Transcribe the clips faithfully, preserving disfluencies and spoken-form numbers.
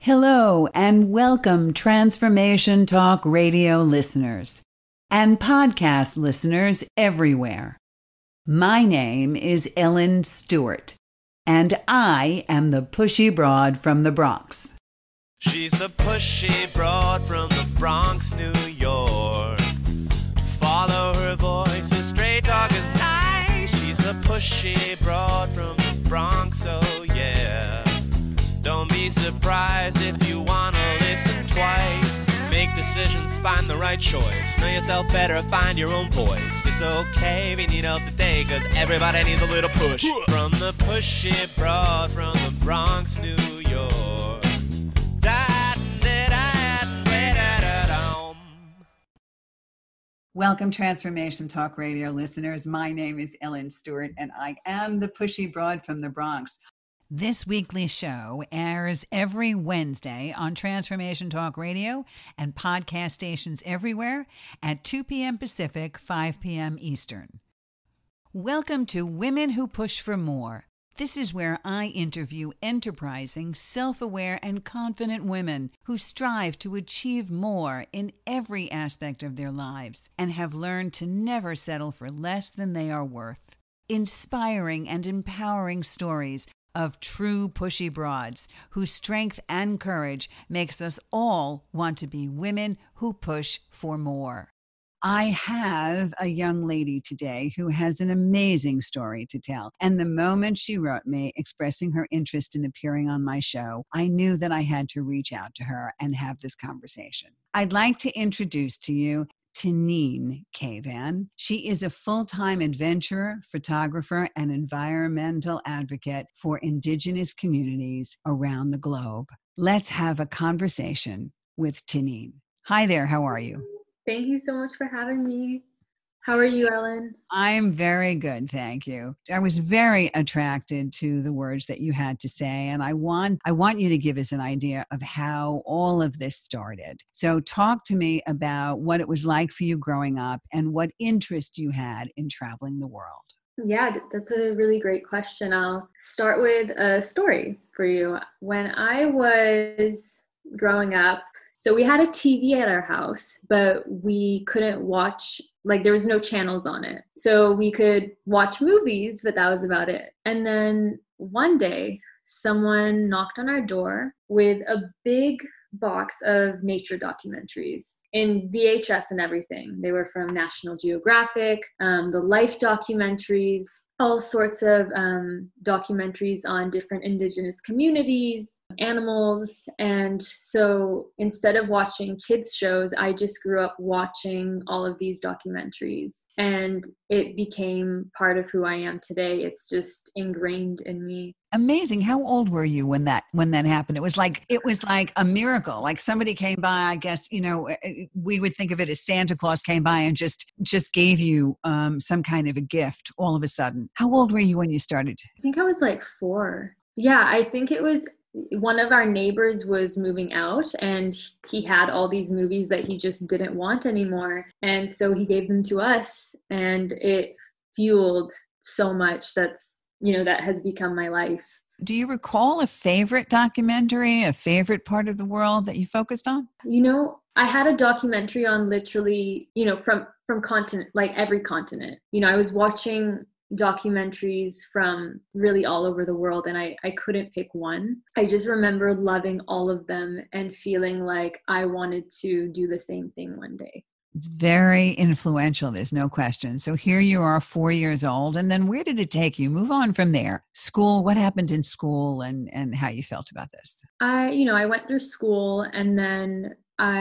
Hello and welcome, Transformation Talk Radio listeners and podcast listeners everywhere. My name is Ellen Stewart, and I am the pushy broad from the Bronx. She's the pushy broad from the Bronx, New York. Follow her voice, her straight talk is nice. She's the pushy broad from the Bronx, oh yeah. Don't be surprised if you wanna listen twice. Make decisions, find the right choice. Know yourself better, find your own voice. It's okay if you need help today, cause everybody needs a little push. From the pushy broad from the Bronx, New York. Welcome, Transformation Talk Radio listeners. My name is Ellen Stewart, and I am the pushy broad from the Bronx. This weekly show airs every Wednesday on Transformation Talk Radio and podcast stations everywhere at two p.m. Pacific, five p.m. Eastern. Welcome to Women Who Push for More. This is where I interview enterprising, self-aware, and confident women who strive to achieve more in every aspect of their lives and have learned to never settle for less than they are worth. Inspiring and empowering stories of true pushy broads whose strength and courage makes us all want to be women who push for more. I have a young lady today who has an amazing story to tell. And the moment she wrote me expressing her interest in appearing on my show, I knew that I had to reach out to her and have this conversation. I'd like to introduce to you Tinine Kavan. She is a full-time adventurer, photographer, and environmental advocate for Indigenous communities around the globe. Let's have a conversation with Tinine. Hi there, how are you? Thank you so much for having me. How are you, Ellen? I'm very good, thank you. I was very attracted to the words that you had to say, and I want I want you to give us an idea of how all of this started. So talk to me about what it was like for you growing up and what interest you had in traveling the world. Yeah, that's a really great question. I'll start with a story for you. When I was growing up, so we had a T V at our house, but we couldn't watch, like there was no channels on it. So we could watch movies, but that was about it. And then one day, someone knocked on our door with a big box of nature documentaries in V H S and everything. They were from National Geographic, um, the Life documentaries, all sorts of um, documentaries on different Indigenous communities, animals. And so instead of watching kids shows, I just grew up watching all of these documentaries, and it became part of who I am today. It's just ingrained in me. Amazing. How old were you when that when that happened? It was like it was like a miracle. Like somebody came by, I guess, you know, we would think of it as Santa Claus came by and just just gave you um, some kind of a gift all of a sudden. How old were you when you started? I think I was like four. Yeah, I think it was one of our neighbors was moving out, and he had all these movies that he just didn't want anymore. And so he gave them to us, and it fueled so much that's, you know, that has become my life. Do you recall a favorite documentary, a favorite part of the world that you focused on? You know, I had a documentary on literally, you know, from, from continent, like every continent. You know, I was watching documentaries from really all over the world, and I, I couldn't pick one. I just remember loving all of them and feeling like I wanted to do the same thing one day. It's very influential, there's no question. So here you are, four years old, and then where did it take you? Move on from there. School, what happened in school, and, and how you felt about this? I, you know, I went through school, and then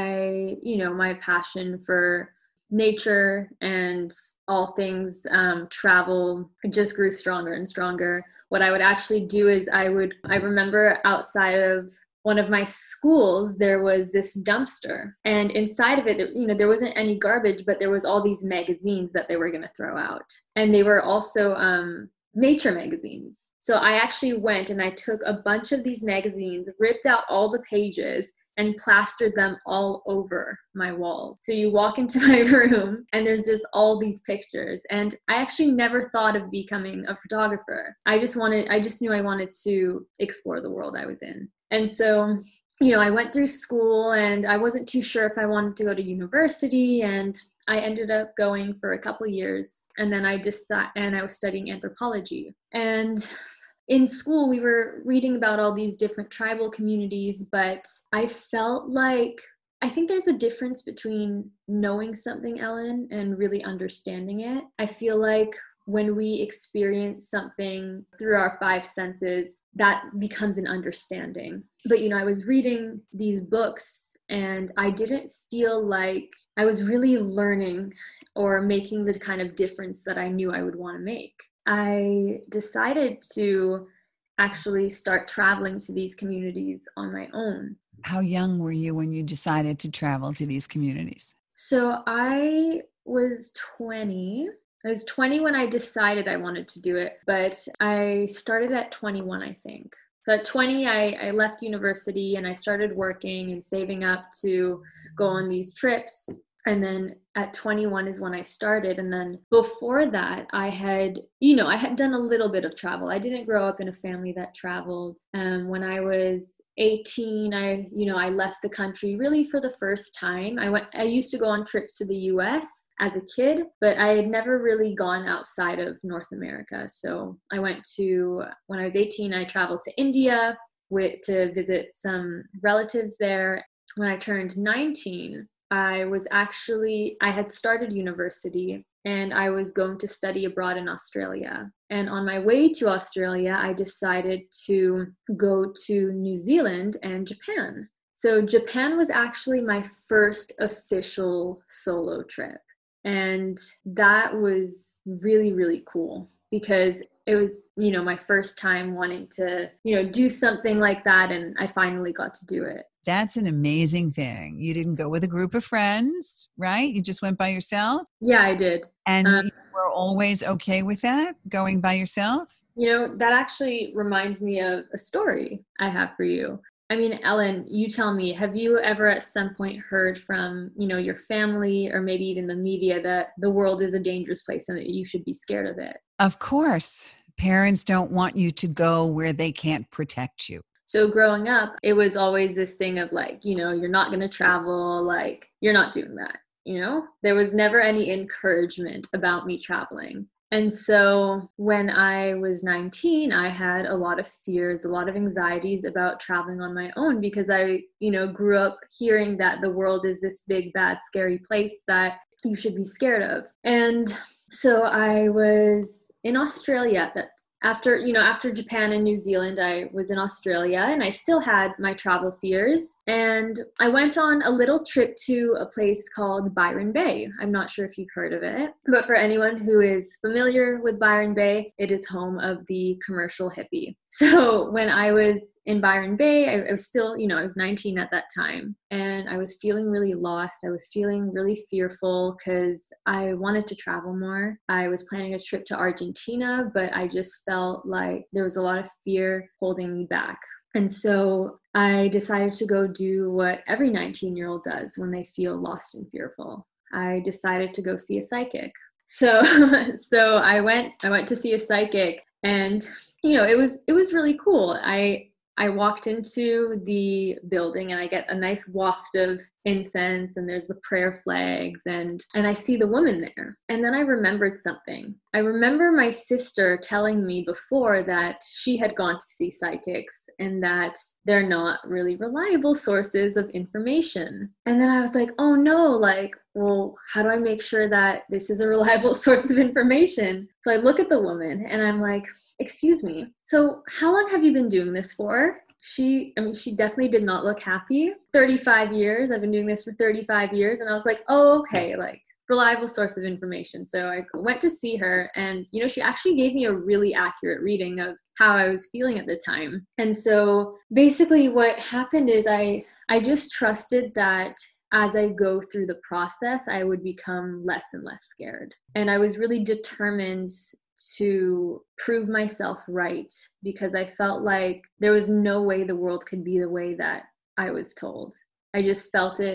I, you know, my passion for nature and all things um, travel just grew stronger and stronger. What I would actually do is I would, I remember outside of one of my schools, there was this dumpster, and inside of it, you know, there wasn't any garbage, but there was all these magazines that they were going to throw out. And they were also um, nature magazines. So I actually went and I took a bunch of these magazines, ripped out all the pages, and plastered them all over my walls. So you walk into my room and there's just all these pictures. And I actually never thought of becoming a photographer. I just wanted, I just knew I wanted to explore the world I was in. And so you know, I went through school and I wasn't too sure if I wanted to go to university, and I ended up going for a couple years, and then I decided, and I was studying anthropology. And in school, we were reading about all these different tribal communities, but I felt like, I think there's a difference between knowing something, Ellen, and really understanding it. I feel like when we experience something through our five senses, that becomes an understanding. But, you know, I was reading these books and I didn't feel like I was really learning or making the kind of difference that I knew I would want to make. I decided to actually start traveling to these communities on my own. How young were you when you decided to travel to these communities? So I was twenty. I was twenty when I decided I wanted to do it, but I started at twenty-one, I think. So at twenty, I, I left university and I started working and saving up to go on these trips. And then at twenty-one is when I started. And then before that, I had, you know, I had done a little bit of travel. I didn't grow up in a family that traveled. Um, when I was eighteen, I, you know, I left the country really for the first time. I went, I used to go on trips to the U S as a kid, but I had never really gone outside of North America. So I went to, when I was eighteen, I traveled to India with, to visit some relatives there. When I turned nineteen, I was actually, I had started university and I was going to study abroad in Australia. And on my way to Australia, I decided to go to New Zealand and Japan. So Japan was actually my first official solo trip. And that was really, really cool because it was, you know, my first time wanting to, you know, do something like that. And I finally got to do it. That's an amazing thing. You didn't go with a group of friends, right? You just went by yourself? Yeah, I did. And um, you were always okay with that, going by yourself? You know, that actually reminds me of a story I have for you. I mean, Ellen, you tell me, have you ever at some point heard from, you know, your family or maybe even the media that the world is a dangerous place and that you should be scared of it? Of course. Parents don't want you to go where they can't protect you. So growing up, it was always this thing of like, you know, you're not going to travel, like, you're not doing that, you know? There was never any encouragement about me traveling. And so when I was nineteen, I had a lot of fears, a lot of anxieties about traveling on my own because I, you know, grew up hearing that the world is this big, bad, scary place that you should be scared of. And so I was in Australia at that After, you know, after Japan and New Zealand, I was in Australia and I still had my travel fears. And I went on a little trip to a place called Byron Bay. I'm not sure if you've heard of it, but for anyone who is familiar with Byron Bay, it is home of the commercial hippie. So when I was in Byron Bay, I, I was still, you know, I was nineteen at that time and I was feeling really lost. I was feeling really fearful because I wanted to travel more. I was planning a trip to Argentina, but I just felt like there was a lot of fear holding me back. And so I decided to go do what every nineteen year old does when they feel lost and fearful. I decided to go see a psychic. So, so I went, I went to see a psychic and, you know, it was, it was really cool. I, I walked into the building and I get a nice waft of incense and there's the prayer flags and, and I see the woman there. And then I remembered something. I remember my sister telling me before that she had gone to see psychics and that they're not really reliable sources of information. And then I was like, oh no, like, well, how do I make sure that this is a reliable source of information? So I look at the woman and I'm like, excuse me, so how long have you been doing this for? She, I mean, she definitely did not look happy. thirty-five years, I've been doing this for thirty-five years. And I was like, oh, okay, like reliable source of information. So I went to see her and, you know, she actually gave me a really accurate reading of how I was feeling at the time. And so basically what happened is I, I just trusted that as I go through the process, I would become less and less scared. And I was really determined to prove myself right because I felt like there was no way the world could be the way that I was told. I just felt it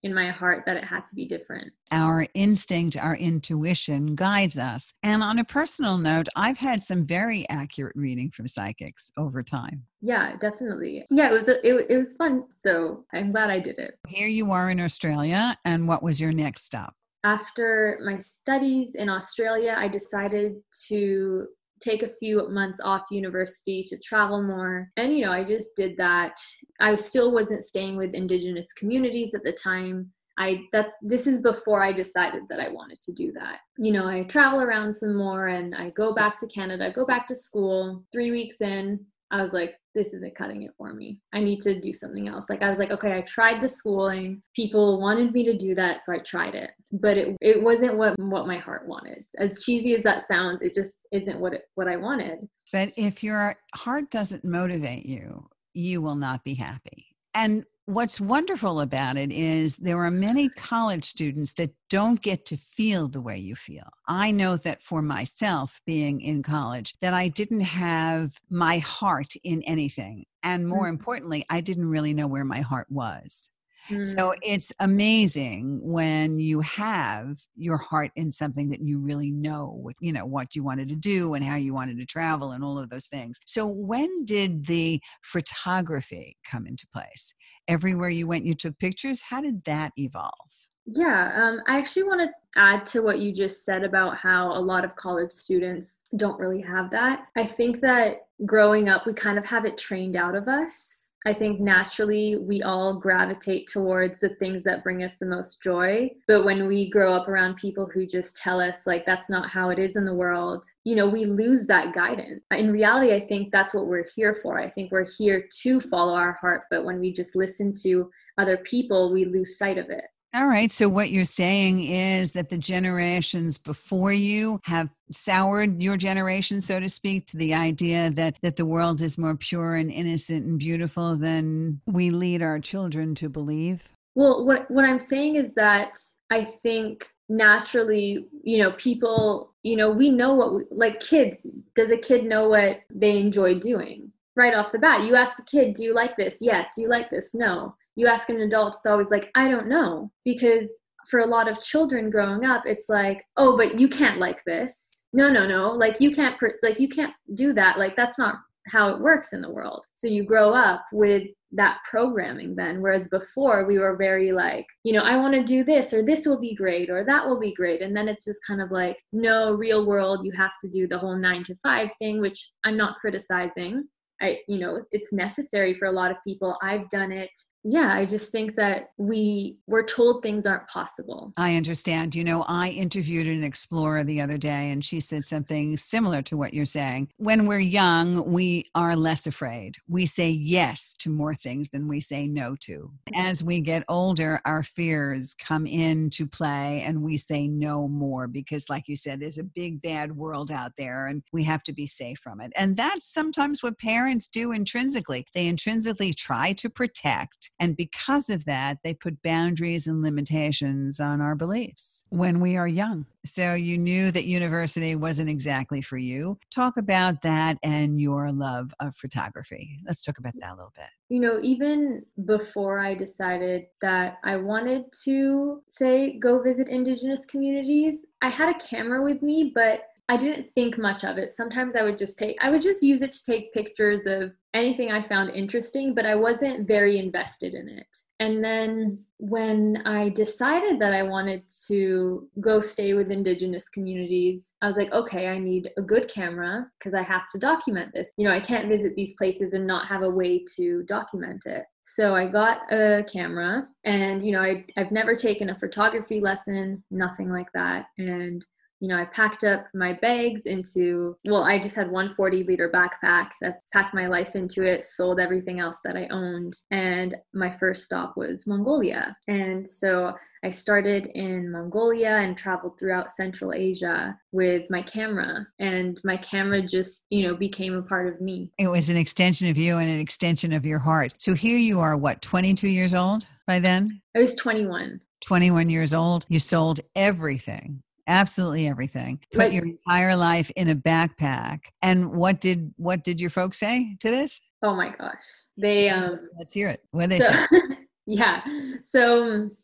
in my heart that it had to be different. Our instinct, our intuition guides us. And on a personal note, I've had some very accurate reading from psychics over time. Yeah, definitely. Yeah, it was a, it, it was fun. So I'm glad I did it. Here you are in Australia. And what was your next stop? After my studies in Australia, I decided to take a few months off university to travel more. And, you know, I just did that. I still wasn't staying with Indigenous communities at the time. I that's this is before I decided that I wanted to do that. You know, I travel around some more and I go back to Canada, go back to school. Three weeks in, I was like, this isn't cutting it for me. I need to do something else. Like I was like, okay, I tried the schooling. People wanted me to do that, so I tried it. But it it wasn't what what my heart wanted. As cheesy as that sounds, it just isn't what it, what I wanted. But if your heart doesn't motivate you, you will not be happy. And what's wonderful about it is there are many college students that don't get to feel the way you feel. I know that for myself, being in college, that I didn't have my heart in anything. And more mm-hmm. importantly, I didn't really know where my heart was. Mm-hmm. So it's amazing when you have your heart in something that you really know, what, you know, what you wanted to do and how you wanted to travel and all of those things. So when did the photography come into place? Everywhere you went, you took pictures. How did that evolve? Yeah, um, I actually want to add to what you just said about how a lot of college students don't really have that. I think that growing up, we kind of have it trained out of us. I think naturally we all gravitate towards the things that bring us the most joy. But when we grow up around people who just tell us like that's not how it is in the world, you know, we lose that guidance. In reality, I think that's what we're here for. I think we're here to follow our heart. But when we just listen to other people, we lose sight of it. All right. So what you're saying is that the generations before you have soured your generation, so to speak, to the idea that, that the world is more pure and innocent and beautiful than we lead our children to believe? Well, what, what I'm saying is that I think naturally, you know, people, you know, we know what, we, like kids, does a kid know what they enjoy doing? Right off the bat, you ask a kid, do you like this? Yes. Do you like this? No. You ask an adult, it's always like, I don't know. Because for a lot of children growing up, it's like, oh, but you can't like this. No, no, no. Like you can't, like you can't do that. Like that's not how it works in the world. So you grow up with that programming then. Whereas before we were very like, you know, I want to do this or this will be great or that will be great. And then it's just kind of like, no, real world, you have to do the whole nine to five thing, which I'm not criticizing. I, you know, it's necessary for a lot of people. I've done it. Yeah, I just think that we we're told things aren't possible. I understand. You know, I interviewed an explorer the other day and she said something similar to what you're saying. When we're young, we are less afraid. We say yes to more things than we say no to. As we get older, our fears come into play and we say no more because, like you said, there's a big bad world out there and we have to be safe from it. And that's sometimes what parents do intrinsically. They intrinsically try to protect. And because of that, they put boundaries and limitations on our beliefs when we are young. So you knew that university wasn't exactly for you. Talk about that and your love of photography. Let's talk about that a little bit. You know, even before I decided that I wanted to, say, go visit Indigenous communities, I had a camera with me, but I didn't think much of it. Sometimes I would just take, I would just use it to take pictures of anything I found interesting, but I wasn't very invested in it. And then when I decided that I wanted to go stay with Indigenous communities, I was like, okay, I need a good camera because I have to document this. You know, I can't visit these places and not have a way to document it. So I got a camera and, you know, I, I've never taken a photography lesson, nothing like that. And you know, I packed up my bags into, well, I just had one forty liter backpack. That's packed my life into it, sold everything else that I owned. And my first stop was Mongolia. And so I started in Mongolia and traveled throughout Central Asia with my camera. And my camera just, you know, became a part of me. It was an extension of you and an extension of your heart. So here you are, what, twenty-two years old by then? I was twenty-one. twenty-one years old. You sold everything. Absolutely everything. Put Like, your entire life in a backpack. And what did what did your folks say to this? oh my gosh. They, um, Let's hear it. What did they so, say? yeah. So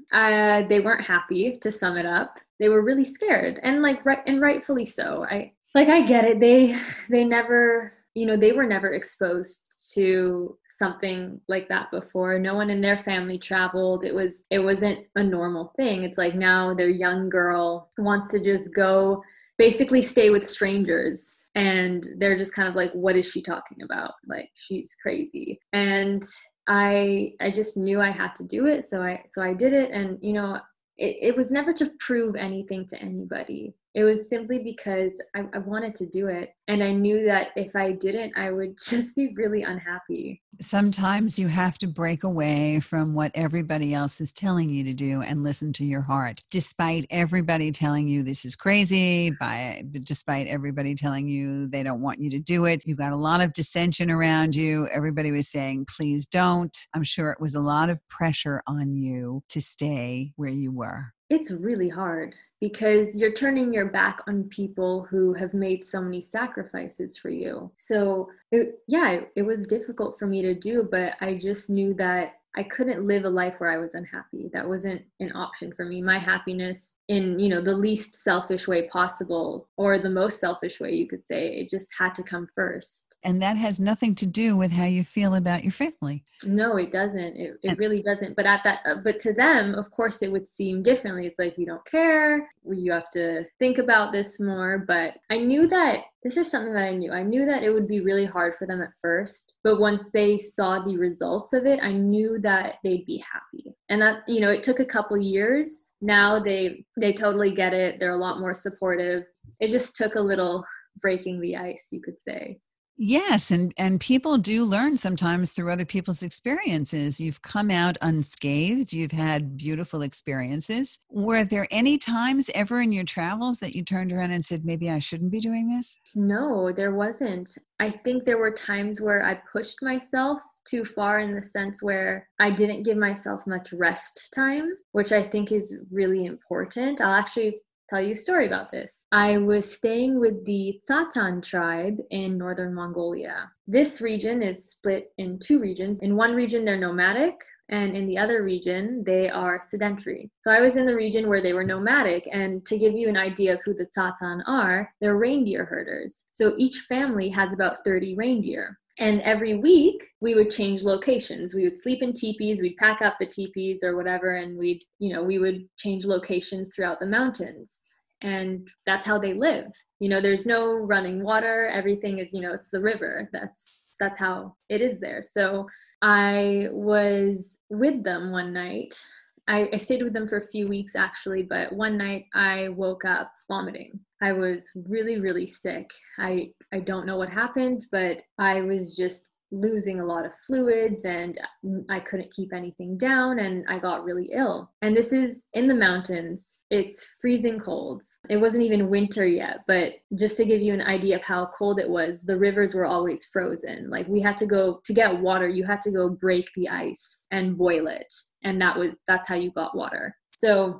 uh, they weren't happy, to sum it up. They were really scared, and like right and rightfully so. I like I get it. They they never, you know, they were never exposed to something like that before. No one in their family traveled. It was it wasn't a normal thing. It's like now their young girl wants to just go basically stay with strangers, and they're just kind of like, what is she talking about? Like, she's crazy. And I I just knew I had to do it, so I so I did it. And you know, it, it was never to prove anything to anybody. It was simply because I, I wanted to do it. And I knew that if I didn't, I would just be really unhappy. Sometimes you have to break away from what everybody else is telling you to do and listen to your heart. Despite everybody telling you this is crazy, by despite everybody telling you they don't want you to do it, you've got a lot of dissension around you. Everybody was saying, please don't. I'm sure it was a lot of pressure on you to stay where you were. It's really hard because you're turning your back on people who have made so many sacrifices for you. So it, yeah, it, it was difficult for me to do, but I just knew that I couldn't live a life where I was unhappy. That wasn't an option for me. My happiness in, you know, the least selfish way possible, or the most selfish way you could say, it just had to come first. And that has nothing to do with how you feel about your family. No, it doesn't. It, it really doesn't. But at that, uh, but to them, of course, it would seem differently. It's like, you don't care. You have to think about this more. But I knew that this is something that I knew. I knew that it would be really hard for them at first. But once they saw the results of it, I knew that they'd be happy. And that, you know, it took a couple years. Now they they totally get it. They're a lot more supportive. It just took a little breaking the ice, you could say. Yes, and, and people do learn sometimes through other people's experiences. You've come out unscathed. You've had beautiful experiences. Were there any times ever in your travels that you turned around and said, maybe I shouldn't be doing this? No, there wasn't. I think there were times where I pushed myself too far, in the sense where I didn't give myself much rest time, which I think is really important. I'll actually tell you a story about this. I was staying with the Tsatan tribe in northern Mongolia. This region is split in two regions. In one region, they're nomadic, and in the other region, they are sedentary. So I was in the region where they were nomadic, and to give you an idea of who the Tsatan are, they're reindeer herders. So each family has about thirty reindeer. And every week we would change locations. We would sleep in teepees, we'd pack up the teepees or whatever, and we'd, you know, we would change locations throughout the mountains. And that's how they live. You know, there's no running water. Everything is, you know, it's the river. That's, that's how it is there. So I was with them one night. I, I stayed with them for a few weeks actually, but one night I woke up vomiting. I was really, really sick. I, I don't know what happened, but I was just losing a lot of fluids, and I couldn't keep anything down, and I got really ill. And this is in the mountains. It's freezing cold. It wasn't even winter yet, but just to give you an idea of how cold it was, the rivers were always frozen. Like, we had to go, to get water, you had to go break the ice and boil it. And that was, that's how you got water. So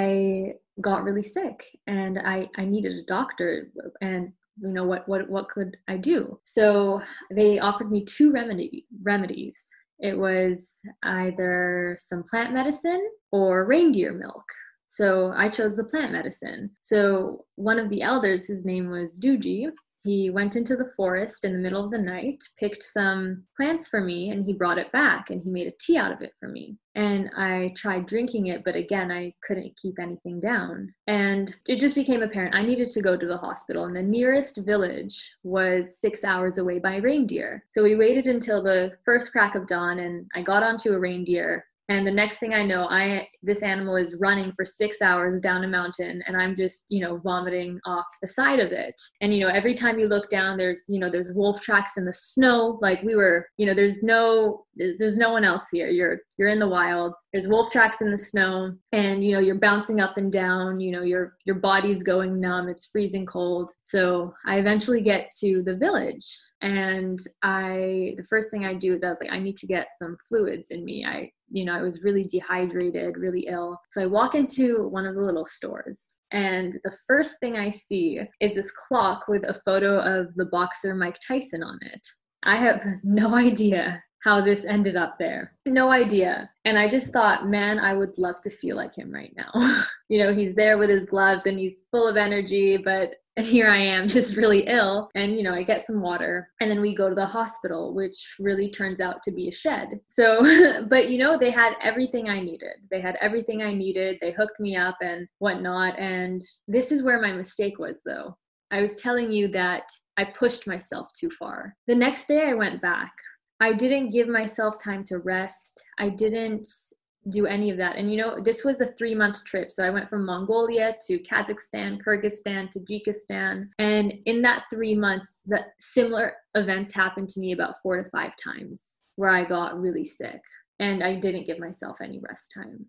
I got really sick, and I, I needed a doctor, and you know, what, what, what could I do? So they offered me two remedy remedies. It was either some plant medicine or reindeer milk. So I chose the plant medicine. So one of the elders, his name was Duji, he went into the forest in the middle of the night, picked some plants for me, and he brought it back, and he made a tea out of it for me. And I tried drinking it, but again, I couldn't keep anything down. And it just became apparent I needed to go to the hospital, and the nearest village was six hours away by reindeer. So we waited until the first crack of dawn, and I got onto a reindeer. And the next thing I know, I this animal is running for six hours down a mountain, and I'm just, you know, vomiting off the side of it. And, you know, every time you look down, there's, you know, there's wolf tracks in the snow. Like, we were, you know, there's no, there's no one else here. You're, you're in the wild. There's wolf tracks in the snow, and, you know, you're bouncing up and down, you know, your, your body's going numb. It's freezing cold. So I eventually get to the village. And I, the first thing I do is I was like, I need to get some fluids in me. I, you know, I was really dehydrated, really ill. So I walk into one of the little stores, and the first thing I see is this clock with a photo of the boxer Mike Tyson on it. I have no idea how this ended up there. No idea. And I just thought, man, I would love to feel like him right now. You know, he's there with his gloves and he's full of energy, but and here I am just really ill. And, you know, I get some water and then we go to the hospital, which really turns out to be a shed. So, but, you know, they had everything I needed. They had everything I needed. They hooked me up and whatnot. And this is where my mistake was, though. I was telling you that I pushed myself too far. The next day I went back. I didn't give myself time to rest. I didn't do any of that. And, you know, this was a three month trip. So I went from Mongolia to Kazakhstan, Kyrgyzstan, Tajikistan. And in that three months, the similar events happened to me about four to five times where I got really sick and I didn't give myself any rest time.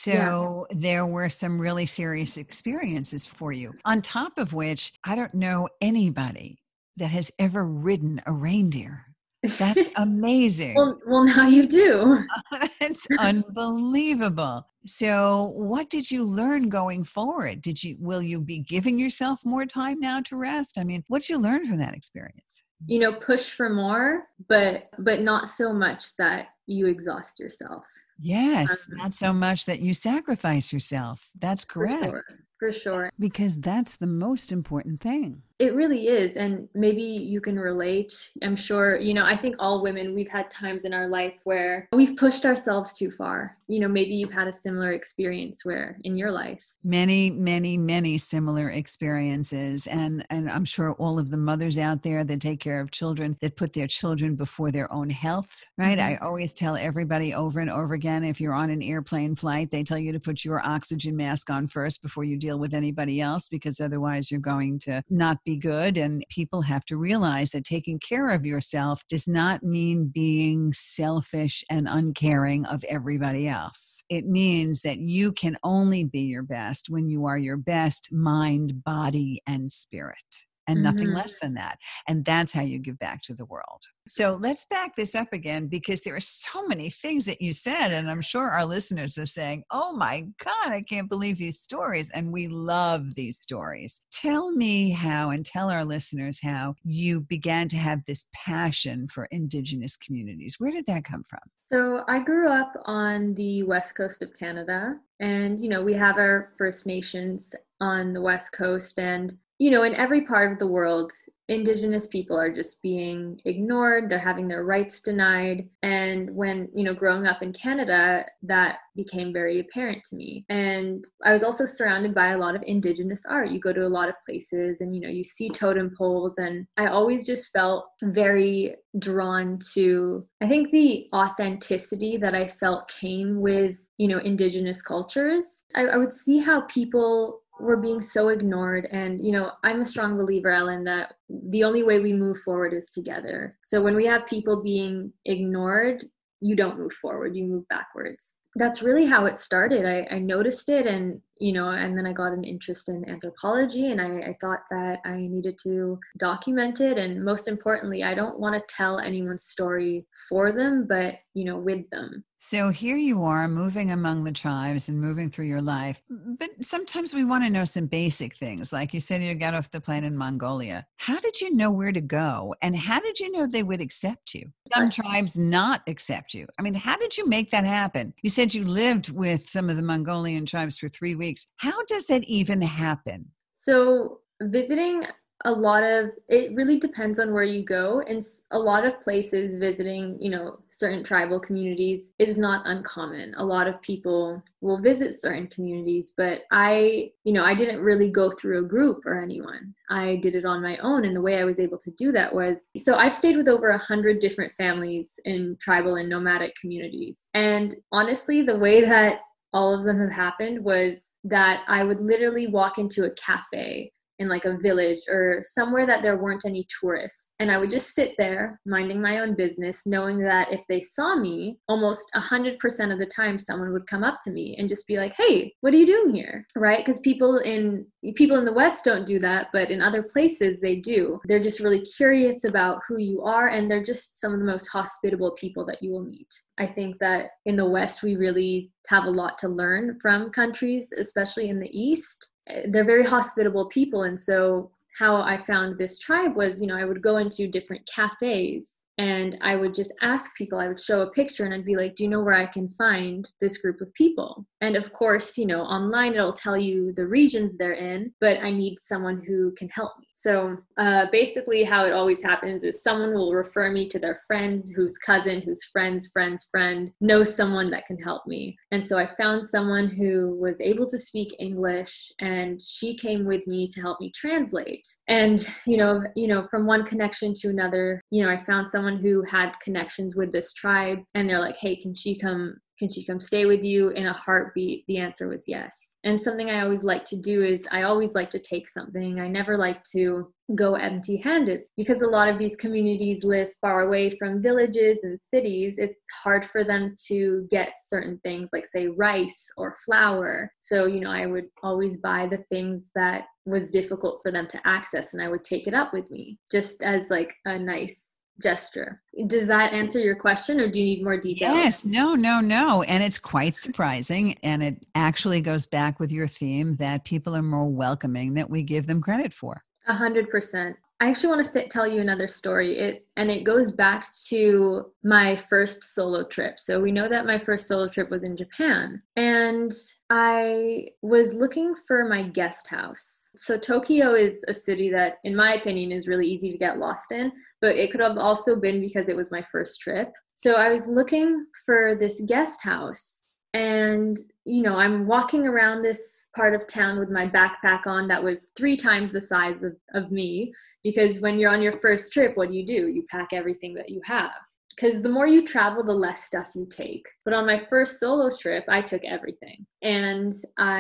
So yeah. There were some really serious experiences for you, on top of which I don't know anybody that has ever ridden a reindeer. That's amazing. well, well, now you do. It's unbelievable. So what did you learn going forward? Did you, will you be giving yourself more time now to rest? I mean, what did you learn from that experience? You know, push for more, but, but not so much that you exhaust yourself. Yes, um, not so much that you sacrifice yourself. That's correct. For sure, for sure. Because that's the most important thing. It really is. And maybe you can relate. I'm sure, you know, I think all women, we've had times in our life where we've pushed ourselves too far. You know, maybe you've had a similar experience where in your life. Many, many, many similar experiences. And, and I'm sure all of the mothers out there that take care of children, that put their children before their own health, right? Mm-hmm. I always tell everybody over and over again, if you're on an airplane flight, they tell you to put your oxygen mask on first before you deal with anybody else, because otherwise you're going to not be good. And people have to realize that taking care of yourself does not mean being selfish and uncaring of everybody else. It means that you can only be your best when you are your best mind, body, and spirit. And nothing mm-hmm. less than that. And that's how you give back to the world. So let's back this up again, because there are so many things that you said. And I'm sure our listeners are saying, oh my God, I can't believe these stories. And we love these stories. Tell me how, and tell our listeners how you began to have this passion for Indigenous communities. Where did that come from? So I grew up on the west coast of Canada. And, you know, we have our First Nations on the west coast. And you know, in every part of the world, Indigenous people are just being ignored. They're having their rights denied. And when, you know, growing up in Canada, that became very apparent to me. And I was also surrounded by a lot of Indigenous art. You go to a lot of places and, you know, you see totem poles. And I always just felt very drawn to, I think, the authenticity that I felt came with, you know, Indigenous cultures. I, I would see how people we're being so ignored. And, you know, I'm a strong believer, Ellen, that the only way we move forward is together. So when we have people being ignored, you don't move forward, you move backwards. That's really how it started. I, I noticed it, and, you know, and then I got an interest in anthropology, and I, I thought that I needed to document it. And most importantly, I don't want to tell anyone's story for them, but, you know, with them. So here you are moving among the tribes and moving through your life. But sometimes we want to know some basic things. Like you said, you got off the plane in Mongolia. How did you know where to go? And how did you know they would accept you? Some tribes not accept you. I mean, how did you make that happen? You said you lived with some of the Mongolian tribes for three weeks. How does that even happen? So visiting a lot of, it really depends on where you go. And a lot of places visiting, you know, certain tribal communities is not uncommon. A lot of people will visit certain communities, but I, you know, I didn't really go through a group or anyone. I did it on my own. And the way I was able to do that was, so I've stayed with over a hundred different families in tribal and nomadic communities. And honestly, the way that all of them have happened was that I would literally walk into a cafe in like a village or somewhere that there weren't any tourists. And I would just sit there minding my own business, knowing that if they saw me, almost one hundred percent of the time someone would come up to me and just be like, hey, what are you doing here? Right? Because people in people in the West don't do that, but in other places they do. They're just really curious about who you are, and they're just some of the most hospitable people that you will meet. I think that in the West, we really have a lot to learn from countries, especially in the East. They're very hospitable people. And so how I found this tribe was, you know, I would go into different cafes And I would just ask people, I would show a picture and I'd be like, do you know where I can find this group of people? And of course, you know, online it'll tell you the regions they're in, but I need someone who can help me. So uh, basically how it always happens is someone will refer me to their friends, whose cousin, whose friend's friend's friend knows someone that can help me. And so I found someone who was able to speak English, and she came with me to help me translate. And, you know, you know, from one connection to another, you know, I found someone who had connections with this tribe, and they're like, hey, can she come Can she come stay with you? In a heartbeat, the answer was yes. And something I always like to do is I always like to take something. I never like to go empty-handed, because a lot of these communities live far away from villages and cities. It's hard for them to get certain things like, say, rice or flour. So, you know, I would always buy the things that was difficult for them to access, and I would take it up with me just as like a nice gesture. Does that answer your question, or do you need more details? Yes, no, no, no. And it's quite surprising. And it actually goes back with your theme that people are more welcoming than we give them credit for. A hundred percent. I actually want to sit, tell you another story. It and it goes back to my first solo trip. So we know that my first solo trip was in Japan, and I was looking for my guest house. So Tokyo is a city that, in my opinion, is really easy to get lost in, but it could have also been because it was my first trip. So I was looking for this guest house. And, you know, I'm walking around this part of town with my backpack on that was three times the size of, of me, because when you're on your first trip, what do you do? You pack everything that you have, because the more you travel, the less stuff you take. But on my first solo trip, I took everything. And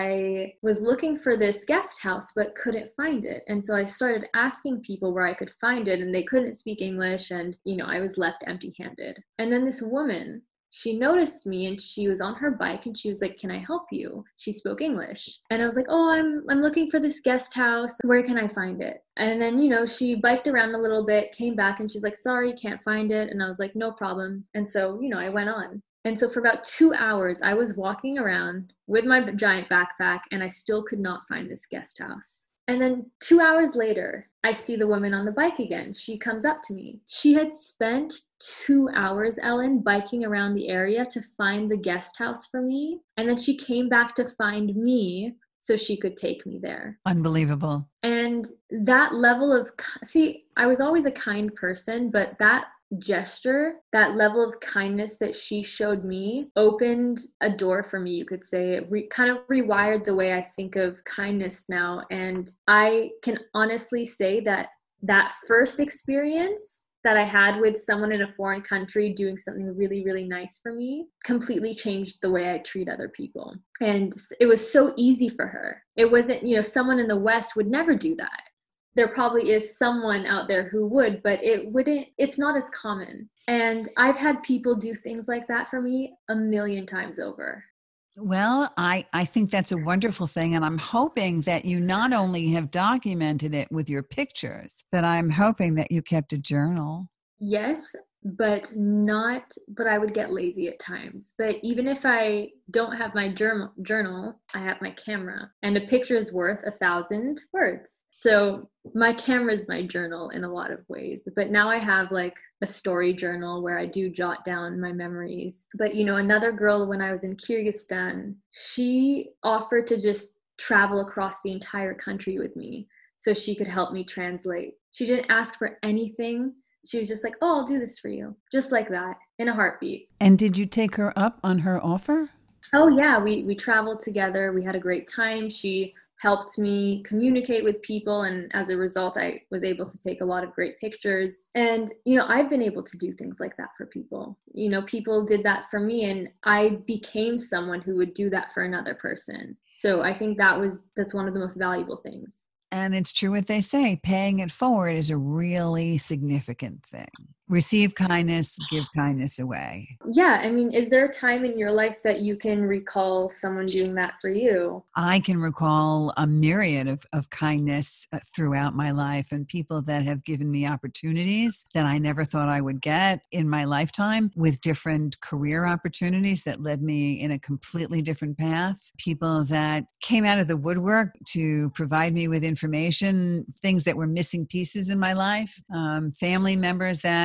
I was looking for this guest house, but couldn't find it. And so I started asking people where I could find it, and they couldn't speak English. And, you know, I was left empty-handed. And then this woman, she noticed me, and she was on her bike, and she was like, can I help you? She spoke English. And I was like, oh, I'm I'm looking for this guest house. Where can I find it? And then, you know, she biked around a little bit, came back, and she's like, sorry, can't find it. And I was like, no problem. And so, you know, I went on. And so for about two hours, I was walking around with my giant backpack, and I still could not find this guest house. And then two hours later, I see the woman on the bike again. She comes up to me. She had spent two hours, Ellen, biking around the area to find the guest house for me. And then she came back to find me so she could take me there. Unbelievable. And that level of, see, I was always a kind person, but that gesture, that level of kindness that she showed me opened a door for me, you could say. It re- kind of rewired the way I think of kindness now. And I can honestly say that that first experience that I had with someone in a foreign country doing something really, really nice for me completely changed the way I treat other people. And it was so easy for her. It wasn't, you know, someone in the West would never do that. There probably is someone out there who would, but it wouldn't, it's not as common. And I've had people do things like that for me a million times over. Well, I, I think that's a wonderful thing. And I'm hoping that you not only have documented it with your pictures, but I'm hoping that you kept a journal. Yes, but not, but I would get lazy at times. But even if I don't have my journal, journal, I have my camera, and a picture is worth a thousand words. So my camera is my journal in a lot of ways. But now I have like a story journal where I do jot down my memories. But, you know, another girl, when I was in Kyrgyzstan, she offered to just travel across the entire country with me so she could help me translate. She didn't ask for anything. She was just like, oh, I'll do this for you. Just like that, in a heartbeat. And did you take her up on her offer? Oh, yeah. We, we traveled together. We had a great time. She helped me communicate with people. And as a result, I was able to take a lot of great pictures. And, you know, I've been able to do things like that for people. You know, people did that for me, and I became someone who would do that for another person. So I think that was, that's one of the most valuable things. And it's true what they say, paying it forward is a really significant thing. Receive kindness, give kindness away. Yeah. I mean, is there a time in your life that you can recall someone doing that for you? I can recall a myriad of, of kindness uh, throughout my life, and people that have given me opportunities that I never thought I would get in my lifetime, with different career opportunities that led me in a completely different path. People that came out of the woodwork to provide me with information, things that were missing pieces in my life. Um, family members that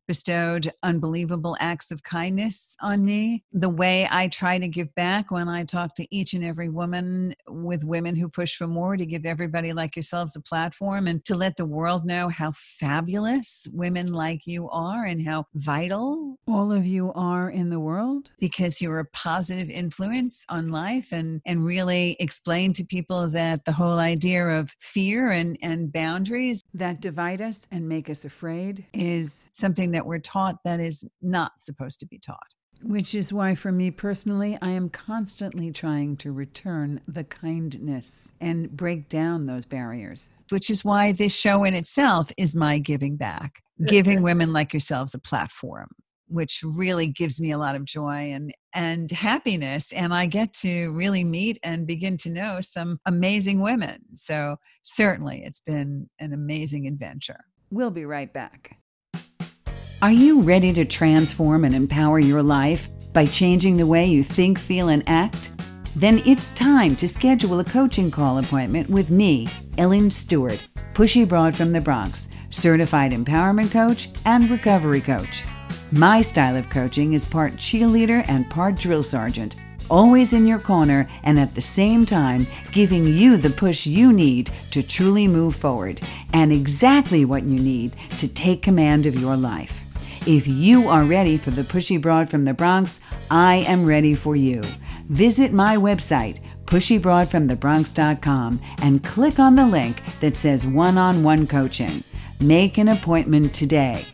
bestowed unbelievable acts of kindness on me. The way I try to give back when I talk to each and every woman with Women Who Push for More, to give everybody like yourselves a platform and to let the world know how fabulous women like you are and how vital all of you are in the world, because you're a positive influence on life, and, and really explain to people that the whole idea of fear and, and boundaries that divide us and make us afraid is something that we're taught that is not supposed to be taught. Which is why, for me personally, I am constantly trying to return the kindness and break down those barriers. Which is why this show in itself is my giving back, giving women like yourselves a platform, which really gives me a lot of joy and, and happiness. And I get to really meet and begin to know some amazing women. So certainly it's been an amazing adventure. We'll be right back. Are you ready to transform and empower your life by changing the way you think, feel, and act? Then it's time to schedule a coaching call appointment with me, Ellen Stewart, Pushy Broad from the Bronx, certified empowerment coach and recovery coach. My style of coaching is part cheerleader and part drill sergeant, always in your corner and at the same time giving you the push you need to truly move forward and exactly what you need to take command of your life. If you are ready for the Pushy Broad from the Bronx, I am ready for you. Visit my website, pushy broad from the bronx dot com, and click on the link that says one-on-one coaching. Make an appointment today.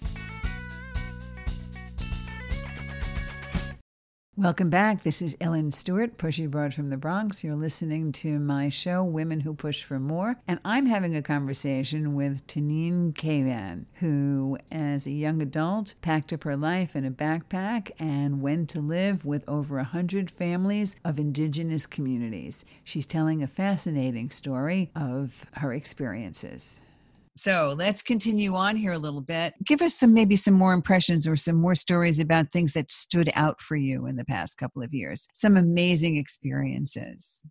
Welcome back. This is Ellen Stewart, Pushy Broad from the Bronx. You're listening to my show, Women Who Push for More, and I'm having a conversation with Tanine Kavan, who, as a young adult, packed up her life in a backpack and went to live with over one hundred families of indigenous communities. She's telling a fascinating story of her experiences. So let's continue on here a little bit. Give us some, maybe some more impressions or some more stories about things that stood out for you in the past couple of years. Some amazing experiences.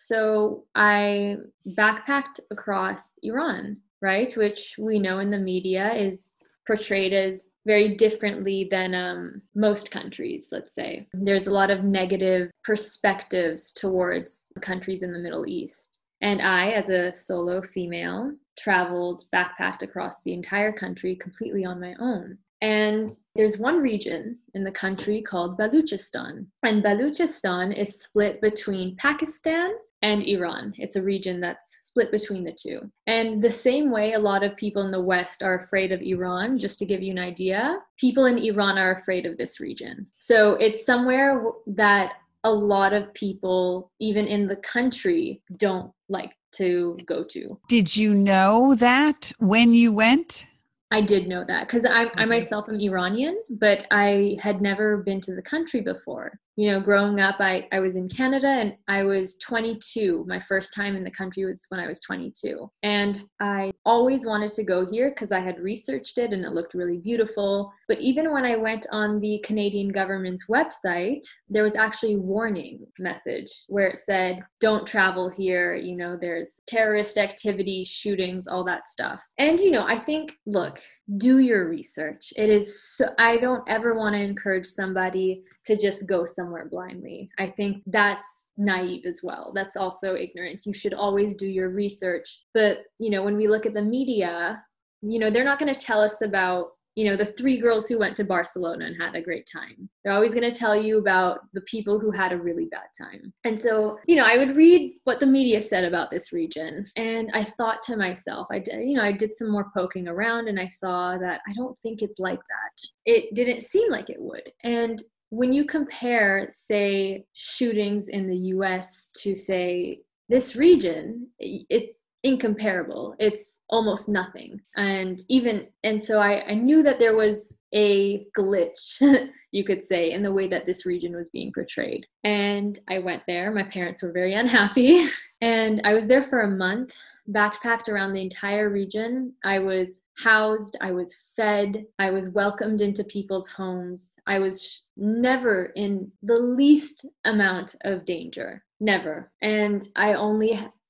So I backpacked across Iran, right? Which we know in the media is portrayed as very differently than um, most countries, let's say. There's a lot of negative perspectives towards countries in the Middle East. And I, as a solo female, traveled, backpacked across the entire country completely on my own. And there's one region in the country called Baluchistan. And Baluchistan is split between Pakistan and Iran. It's a region that's split between the two. And the same way a lot of people in the West are afraid of Iran, just to give you an idea, people in Iran are afraid of this region. So it's somewhere that a lot of people, even in the country, don't like to go to. Did you know that when you went? I did know that because I, I myself am Iranian, but I had never been to the country before. You know, growing up, I, I was in Canada and I was twenty-two. My first time in the country was when I was twenty-two. And I always wanted to go here because I had researched it and it looked really beautiful. But even when I went on the Canadian government's website, there was actually a warning message where it said, don't travel here. You know, there's terrorist activity, shootings, all that stuff. And, you know, I think, look, do your research. It is so, I don't ever want to encourage somebody to just go somewhere blindly. I think that's naive as well. That's also ignorant. You should always do your research. But, you know, when we look at the media, you know, they're not going to tell us about, you know, the three girls who went to Barcelona and had a great time. They're always going to tell you about the people who had a really bad time. And so, you know, I would read what the media said about this region. And I thought to myself, I did, you know, I did some more poking around and I saw that I don't think it's like that. It didn't seem like it would. And when you compare, say, shootings in the U S to, say, this region, it's incomparable. It's almost nothing. And even, and so I, I knew that there was a glitch, you could say, in the way that this region was being portrayed. And I went there. My parents were very unhappy. And I was there for a month, backpacked around the entire region. I was housed, I was fed, I was welcomed into people's homes. I was never in the least amount of danger, never. And I only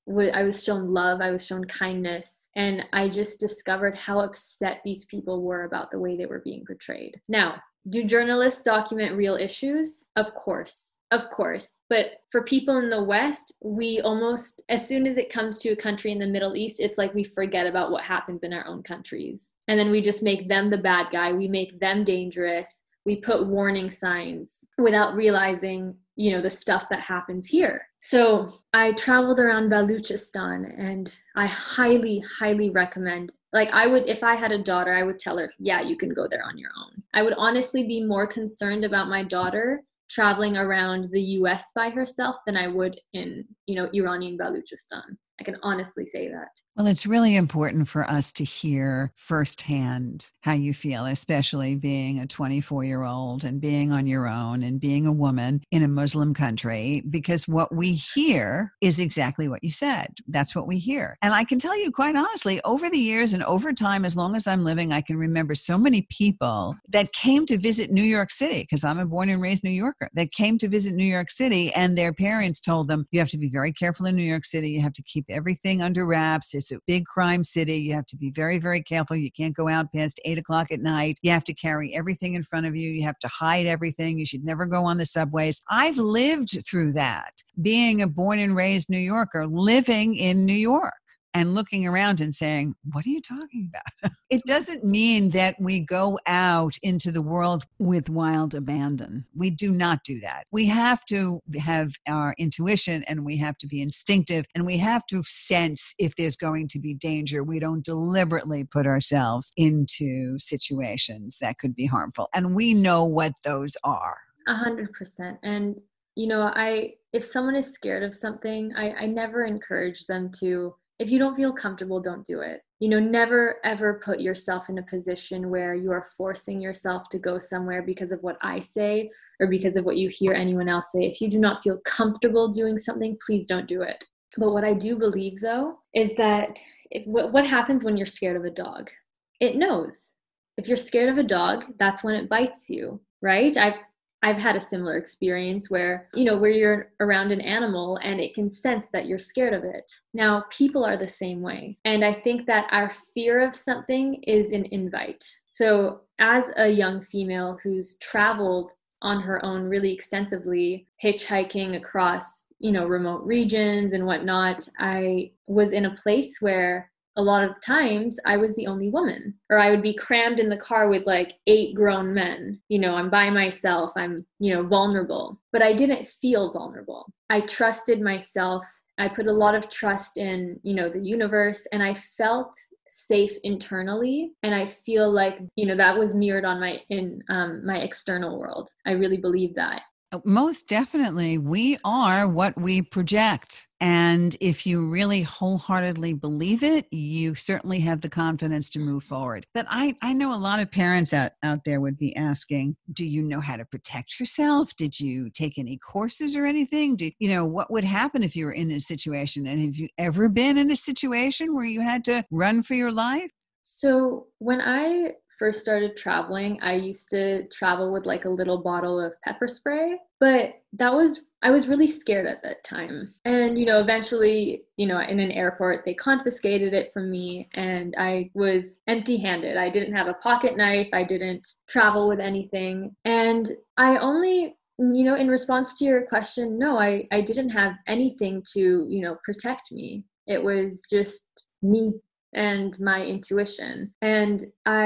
w- I was shown love, I was shown kindness, and I just discovered how upset these people were about the way they were being portrayed. Now, do journalists document real issues? Of course. Of course. But for people in the West, we almost, as soon as it comes to a country in the Middle East, it's like we forget about what happens in our own countries. And then we just make them the bad guy. We make them dangerous. We put warning signs without realizing, you know, the stuff that happens here. So I traveled around Baluchistan, and I highly, highly recommend, like I would, if I had a daughter, I would tell her, yeah, you can go there on your own. I would honestly be more concerned about my daughter traveling around the U S by herself than I would in, you know, Iranian Baluchistan. I can honestly say that. Well, it's really important for us to hear firsthand how you feel, especially being a twenty-four-year-old and being on your own and being a woman in a Muslim country, because what we hear is exactly what you said. That's what we hear. And I can tell you quite honestly, over the years and over time, as long as I'm living, I can remember so many people that came to visit New York City, because I'm a born and raised New Yorker, that came to visit New York City, and their parents told them, you have to be very careful in New York City. You have to keep everything under wraps. It's a big crime city. You have to be very, very careful. You can't go out past eight o'clock at night. You have to carry everything in front of you. You have to hide everything. You should never go on the subways. I've lived through that, being a born and raised New Yorker, living in New York and looking around and saying, what are you talking about? It doesn't mean that we go out into the world with wild abandon. We do not do that. We have to have our intuition, and we have to be instinctive, and we have to sense if there's going to be danger. We don't deliberately put ourselves into situations that could be harmful. And we know what those are. A hundred percent. And, you know, I, if someone is scared of something, I, I never encourage them to, if you don't feel comfortable, don't do it. You know, never ever put yourself in a position where you are forcing yourself to go somewhere because of what I say or because of what you hear anyone else say. If you do not feel comfortable doing something, please don't do it. But what I do believe, though, is that if, what happens when you're scared of a dog? It knows. If you're scared of a dog, that's when it bites you, right? I've I've had a similar experience where, you know, where you're around an animal and it can sense that you're scared of it. Now, people are the same way. And I think that our fear of something is an invite. So as a young female who's traveled on her own really extensively, hitchhiking across, you know, remote regions and whatnot, I was in a place where a lot of times I was the only woman, or I would be crammed in the car with like eight grown men. You know, I'm by myself, I'm, you know, vulnerable, but I didn't feel vulnerable. I trusted myself. I put a lot of trust in, you know, the universe, and I felt safe internally. And I feel like, you know, that was mirrored on my, in um, my external world. I really believe that. Most definitely. We are what we project. And if you really wholeheartedly believe it, you certainly have the confidence to move forward. But I, I know a lot of parents out, out there would be asking, do you know how to protect yourself? Did you take any courses or anything? Do you know what would happen if you were in a situation? And have you ever been in a situation where you had to run for your life? So when I first started traveling, I used to travel with like a little bottle of pepper spray, but that was, I was really scared at that time. And, you know, eventually, you know, in an airport, they confiscated it from me and I was empty handed. I didn't have a pocket knife. I didn't travel with anything. And I only, you know, in response to your question, no, I, I didn't have anything to, you know, protect me. It was just me and my intuition. And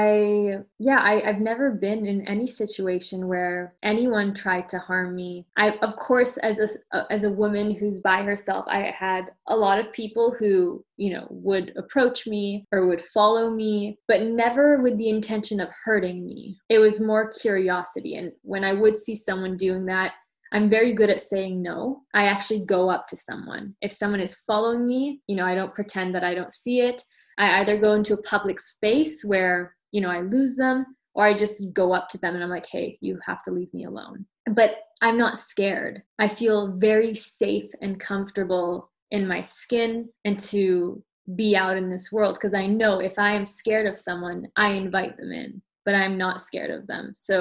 I, yeah, I, I've never been in any situation where anyone tried to harm me. I, of course, as a, as a woman who's by herself, I had a lot of people who, you know, would approach me or would follow me, but never with the intention of hurting me. It was more curiosity. And when I would see someone doing that, I'm very good at saying no. I actually go up to someone. If someone is following me, you know, I don't pretend that I don't see it. I either go into a public space where, you know, I lose them, or I just go up to them and I'm like, hey, you have to leave me alone. But I'm not scared. I feel very safe and comfortable in my skin and to be out in this world, because I know if I am scared of someone, I invite them in, but I'm not scared of them. So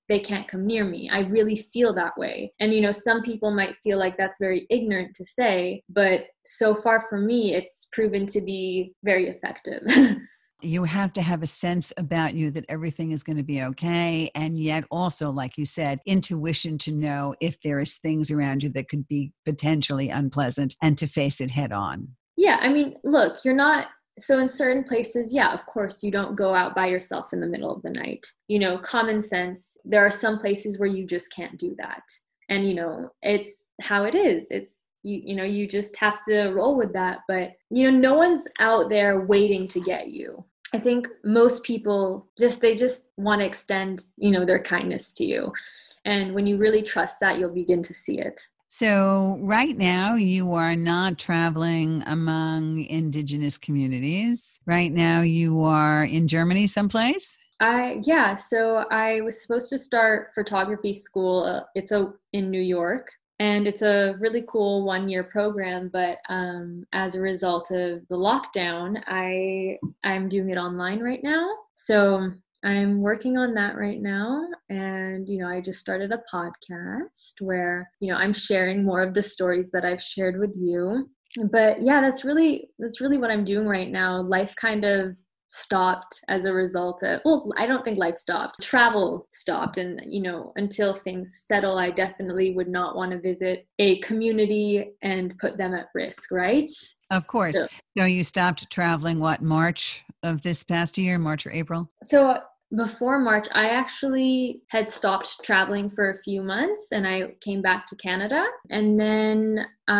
they can't come near me. I really feel that way. And, you know, some people might feel like that's very ignorant to say, but so far for me, it's proven to be very effective. You have to have a sense about you that everything is going to be okay. And yet also, like you said, intuition to know if there is things around you that could be potentially unpleasant and to face it head on. Yeah. I mean, look, you're not, so in certain places, yeah, of course, you don't go out by yourself in the middle of the night. You know, common sense, there are some places where you just can't do that. And, you know, it's how it is. It's, you, you know, you just have to roll with that. But, you know, no one's out there waiting to get you. I think most people just, they just want to extend, you know, their kindness to you. And when you really trust that, you'll begin to see it. So right now you are not traveling among Indigenous communities. Right now you are in Germany someplace? I, yeah, so I was supposed to start photography school. Uh, it's a, in New York. And it's a really cool one-year program, but um, as a result of the lockdown, I, I'm doing it online right now. So I'm working on that right now. And, you know, I just started a podcast where, you know, I'm sharing more of the stories that I've shared with you. But yeah, that's really, that's really what I'm doing right now. Life kind of stopped as a result of, well, I don't think life stopped. Travel stopped. And, you know, until things settle, I definitely would not want to visit a community and put them at risk, right? Of course. So, so you stopped traveling, what, March of this past year, March or April? So before March, I actually had stopped traveling for a few months and I came back to Canada. And then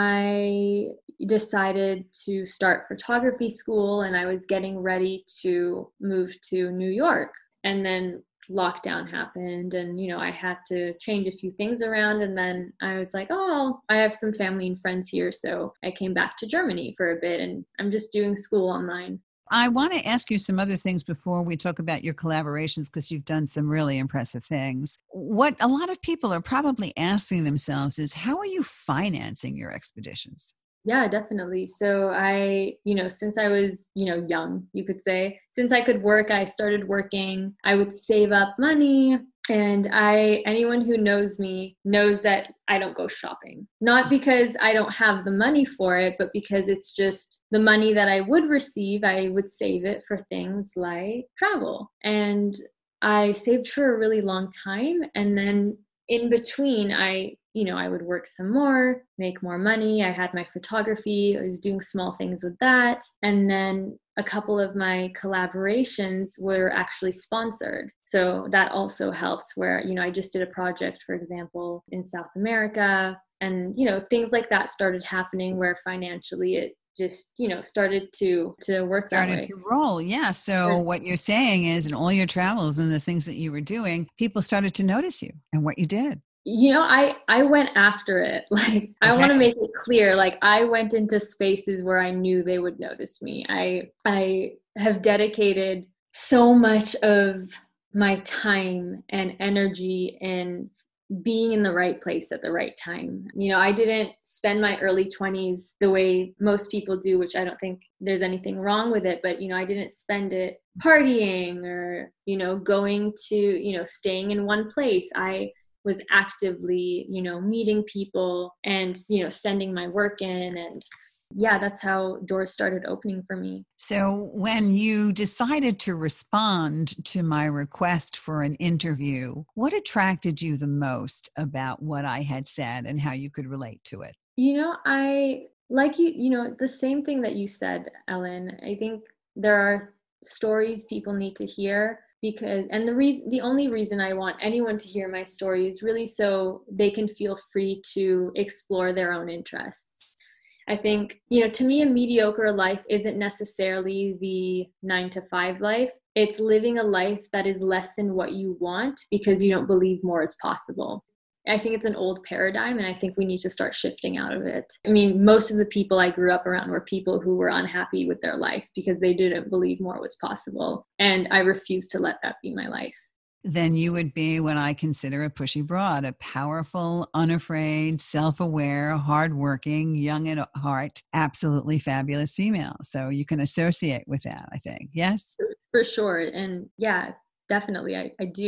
I decided to start photography school and I was getting ready to move to New York. And then lockdown happened and, you know, I had to change a few things around. And then I was like, oh, I have some family and friends here. So I came back to Germany for a bit and I'm just doing school online. I want to ask you some other things before we talk about your collaborations, because you've done some really impressive things. What a lot of people are probably asking themselves is, how are you financing your expeditions? Yeah, definitely. So I, you know, since I was, you know, young, you could say, since I could work, I started working. I would save up money. And I, anyone who knows me knows that I don't go shopping. Not because I don't have the money for it, but because it's just the money that I would receive, I would save it for things like travel. And I saved for a really long time. And then in between, I, you know, I would work some more, make more money. I had my photography. I was doing small things with that. And then a couple of my collaborations were actually sponsored. So that also helps where, you know, I just did a project, for example, in South America. And, you know, things like that started happening where financially it just, you know, started to to work that way. Started to roll. Yeah. So Sure. what you're saying is, in all your travels and the things that you were doing, people started to notice you and what you did. You know, I, I went after it. Like, I Okay. want to make it clear, like, I went into spaces where I knew they would notice me. I, I have dedicated so much of my time and energy in being in the right place at the right time. You know, I didn't spend my early twenties the way most people do, which I don't think there's anything wrong with it. But, you know, I didn't spend it partying or, you know, going to, you know, staying in one place. I was actively, you know, meeting people and, you know, sending my work in. And yeah, that's how doors started opening for me. So when you decided to respond to my request for an interview, what attracted you the most about what I had said and how you could relate to it? You know, I like you, you know, the same thing that you said, Ellen. I think there are stories people need to hear. Because, and the reason, the only reason I want anyone to hear my story is really so they can feel free to explore their own interests. I think, you know, to me, a mediocre life isn't necessarily the nine to five life. It's living a life that is less than what you want because you don't believe more is possible. I think it's an old paradigm, and I think we need to start shifting out of it. I mean, most of the people I grew up around were people who were unhappy with their life because they didn't believe more was possible. And I refuse to let that be my life. Then you would be what I consider a pushy broad, a powerful, unafraid, self-aware, hardworking, young at heart, absolutely fabulous female. So you can associate with that, I think. Yes? For sure. And yeah, definitely, I, I do.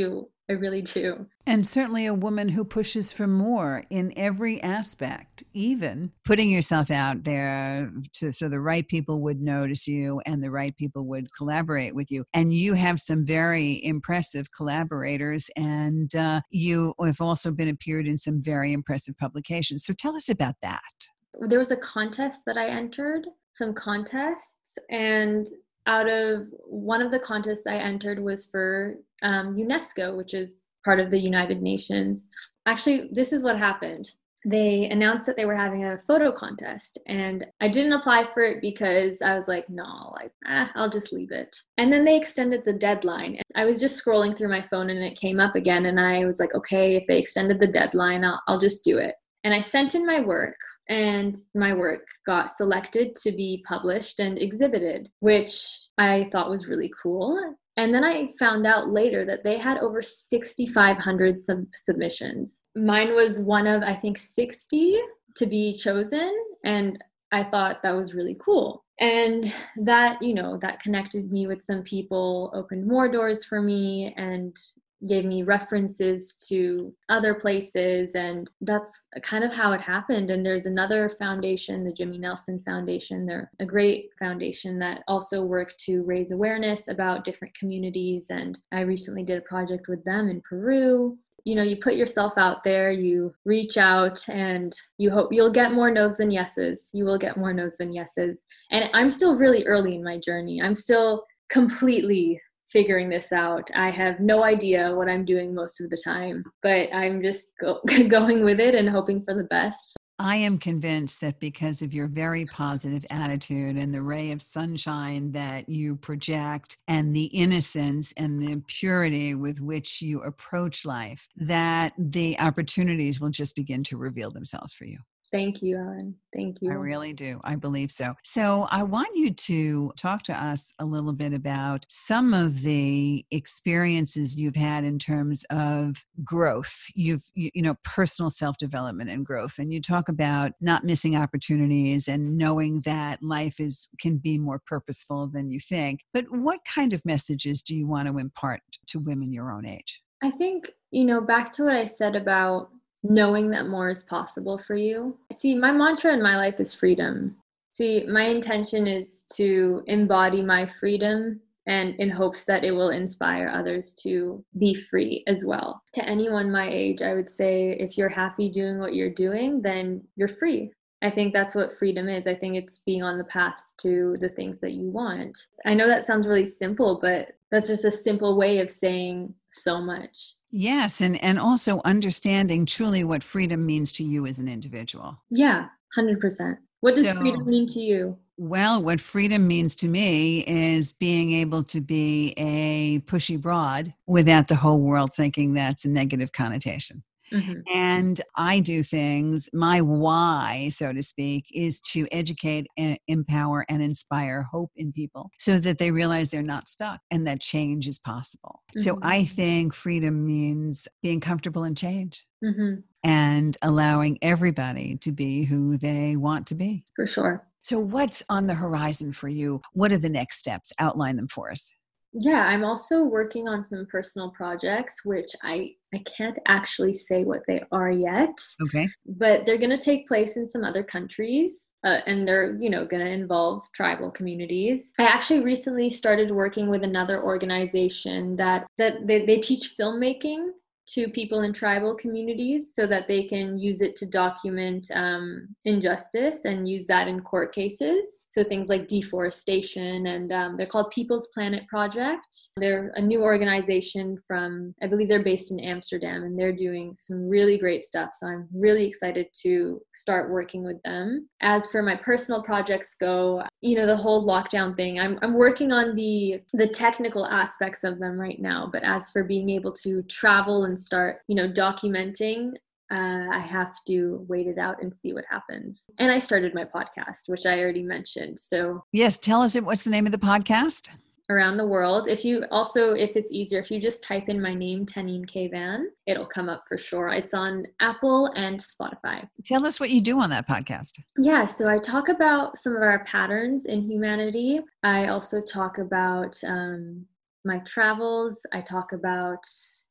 I really do. And certainly a woman who pushes for more in every aspect, even putting yourself out there to, so the right people would notice you and the right people would collaborate with you. And you have some very impressive collaborators, and uh, you have also been appeared in some very impressive publications. So tell us about that. There was a contest that I entered, some contests, and out of one of the contests I entered was for um, UNESCO, which is part of the United Nations. Actually, this is what happened. They announced that they were having a photo contest, and I didn't apply for it because I was like, no, like, ah, I'll just leave it. And then they extended the deadline. I was just scrolling through my phone and it came up again, and I was like, okay, if they extended the deadline, I'll, I'll just do it. And I sent in my work, and my work got selected to be published and exhibited, which I thought was really cool. And then I found out later that they had over six thousand five hundred sub- submissions. Mine was one of, I think, sixty to be chosen. And I thought that was really cool. And that, you know, that connected me with some people, opened more doors for me, and gave me references to other places. And that's kind of how it happened. And there's another foundation, the Jimmy Nelson Foundation. They're a great foundation that also work to raise awareness about different communities. And I recently did a project with them in Peru. You know, you put yourself out there, you reach out, and you hope you'll get more no's than yeses. You will get more no's than yeses. And I'm still really early in my journey. I'm still completely figuring this out. I have no idea what I'm doing most of the time, but I'm just go- going with it and hoping for the best. I am convinced that because of your very positive attitude and the ray of sunshine that you project and the innocence and the purity with which you approach life, that the opportunities will just begin to reveal themselves for you. Thank you, Ellen. Thank you. I really do. I believe so. So I want you to talk to us a little bit about some of the experiences you've had in terms of growth. You've, you, you know, personal self-development and growth. And you talk about not missing opportunities and knowing that life is can be more purposeful than you think. But what kind of messages do you want to impart to women your own age? I think, you know, back to what I said about knowing that more is possible for you. See, my mantra in my life is freedom. See, my intention is to embody my freedom, and in hopes that it will inspire others to be free as well. To anyone my age, I would say if you're happy doing what you're doing, then you're free. I think that's what freedom is. I think it's being on the path to the things that you want. I know that sounds really simple, but that's just a simple way of saying so much. Yes, and, and also understanding truly what freedom means to you as an individual. Yeah, one hundred percent. What does So, freedom mean to you? Well, what freedom means to me is being able to be a pushy broad without the whole world thinking that's a negative connotation. Mm-hmm. And I do things, my why, so to speak, is to educate, and empower, and inspire hope in people so that they realize they're not stuck and that change is possible. Mm-hmm. So I think freedom means being comfortable in change. Mm-hmm. And allowing everybody to be who they want to be. For sure. So what's on the horizon for you? What are the next steps? Outline them for us. Yeah, I'm also working on some personal projects, which I, I can't actually say what they are yet. Okay. But they're going to take place in some other countries. Uh, and they're, you know, going to involve tribal communities. I actually recently started working with another organization that, that they, they teach filmmaking to people in tribal communities so that they can use it to document um, injustice and use that in court cases. So things like deforestation, and um, they're called People's Planet Project. They're a new organization from, I believe they're based in Amsterdam, and they're doing some really great stuff. So I'm really excited to start working with them. As for my personal projects go, you know, the whole lockdown thing, I'm I'm working on the the technical aspects of them right now. But as for being able to travel and start, you know, documenting, uh, I have to wait it out and see what happens. And I started my podcast, which I already mentioned. So yes, tell us, what's the name of the podcast? Around the World. If you also, if it's easier, if you just type in my name, Tanine K. Van, it'll come up for sure. It's on Apple and Spotify. Tell us what you do on that podcast. Yeah, so I talk about some of our patterns in humanity. I also talk about um, my travels. I talk about